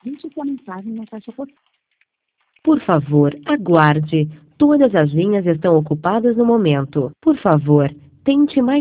Digite sua mensagem na caixa postal. Por favor, aguarde. Todas as linhas estão ocupadas no momento. Por favor, tente mais